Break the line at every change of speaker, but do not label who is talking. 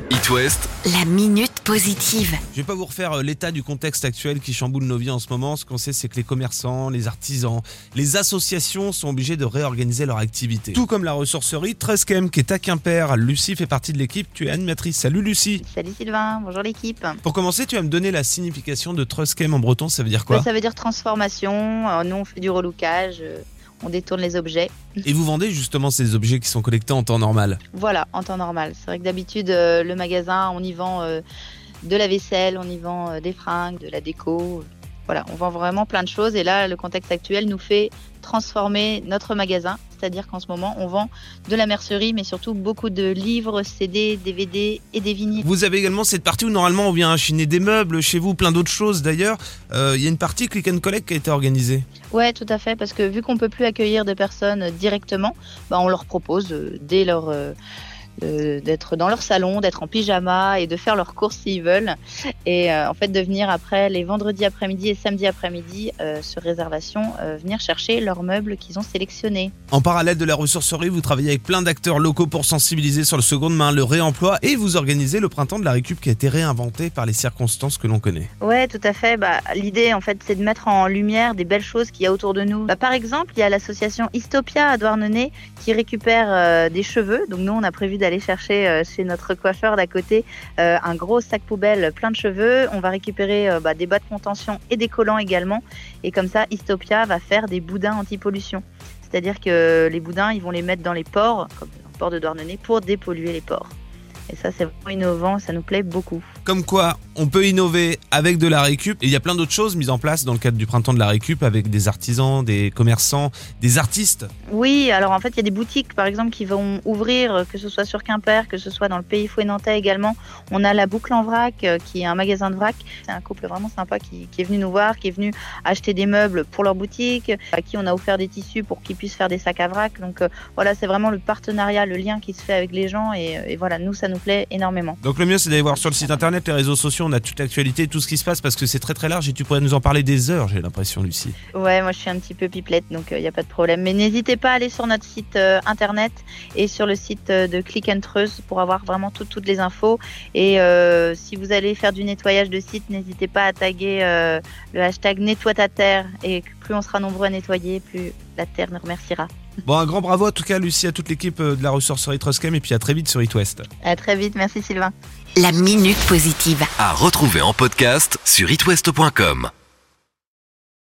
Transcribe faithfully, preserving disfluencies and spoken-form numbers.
It West,
la minute positive.
Je vais pas vous refaire l'état du contexte actuel qui chamboule nos vies en ce moment. Ce qu'on sait, c'est que les commerçants, les artisans, les associations sont obligés de réorganiser leur activité. Tout comme la ressourcerie Truschem qui est à Quimper. Lucie fait partie de l'équipe, tu es animatrice. Salut Lucie.
Salut Sylvain, bonjour l'équipe.
Pour commencer, tu vas me donner la signification de Truschem en breton, ça veut dire quoi?
Bah, ça veut dire transformation. Alors, nous on fait du relookage, euh, on détourne les objets.
Et vous vendez justement ces objets qui sont collectés en temps normal?
Voilà, en temps normal. C'est vrai que d'habitude euh, le magasin, on y vend euh, de la vaisselle, on y vend euh, des fringues, de la déco. Voilà, on vend vraiment plein de choses et là le contexte actuel nous fait transformer notre magasin, c'est-à-dire qu'en ce moment on vend de la mercerie mais surtout beaucoup de livres, C D, D V D et des vinyles.
Vous avez également cette partie où normalement on vient achiner des meubles chez vous, plein d'autres choses d'ailleurs. Euh, il y a une partie click and collect qui a été organisée.
Ouais, tout à fait, parce que vu qu'on peut plus accueillir des personnes directement, bah, on leur propose euh, dès leur euh, Euh, d'être dans leur salon, d'être en pyjama et de faire leurs courses s'ils veulent et euh, en fait de venir après les vendredis après-midi et samedi après-midi euh, sur réservation euh, venir chercher leurs meubles qu'ils ont sélectionnés.
En parallèle de la ressourcerie, vous travaillez avec plein d'acteurs locaux pour sensibiliser sur le seconde main, le réemploi et vous organisez le printemps de la récup qui a été réinventé par les circonstances que l'on connaît.
Ouais, tout à fait. Bah, l'idée en fait c'est de mettre en lumière des belles choses qu'il y a autour de nous. Bah, par exemple, il y a l'association Istopia à Douarnenez qui récupère euh, des cheveux. Donc nous on a prévu d'aller chercher euh, chez notre coiffeur d'à côté euh, un gros sac poubelle plein de cheveux. On va récupérer euh, bah, des bas de contention et des collants également. Et comme ça, Istopia va faire des boudins anti-pollution. C'est-à-dire que les boudins, ils vont les mettre dans les ports, comme dans le port de Douarnenez, pour dépolluer les ports. Et ça, c'est vraiment innovant, ça nous plaît beaucoup.
Comme quoi, on peut innover avec de la récup. Et il y a plein d'autres choses mises en place dans le cadre du printemps de la récup avec des artisans, des commerçants, des artistes.
Oui, alors en fait, il y a des boutiques, par exemple, qui vont ouvrir, que ce soit sur Quimper, que ce soit dans le Pays Fouet-Nantais également. On a la Boucle en Vrac, qui est un magasin de vrac. C'est un couple vraiment sympa qui, qui est venu nous voir, qui est venu acheter des meubles pour leur boutique, à qui on a offert des tissus pour qu'ils puissent faire des sacs à vrac. Donc euh, voilà, c'est vraiment le partenariat, le lien qui se fait avec les gens. Et, et voilà, nous, ça nous plaît énormément.
Donc le mieux, c'est d'aller voir sur le site internet, les réseaux sociaux, on a toute l'actualité, tout ce qui se passe parce que c'est très très large et tu pourrais nous en parler des heures, j'ai l'impression, Lucie.
Ouais, moi je suis un petit peu pipelette, donc il euh, n'y a pas de problème. Mais n'hésitez pas à aller sur notre site euh, internet et sur le site euh, de Click and Treuse pour avoir vraiment tout, toutes les infos. Et euh, si vous allez faire du nettoyage de site, n'hésitez pas à taguer euh, le hashtag nettoie ta terre et plus on sera nombreux à nettoyer, plus la terre nous remerciera.
Bon, un grand bravo en tout cas, Lucie, à toute l'équipe de la ressourcerie Truschem et puis à très vite sur It West.
À très vite, merci Sylvain.
La minute positive.
à retrouver en podcast sur it west point com.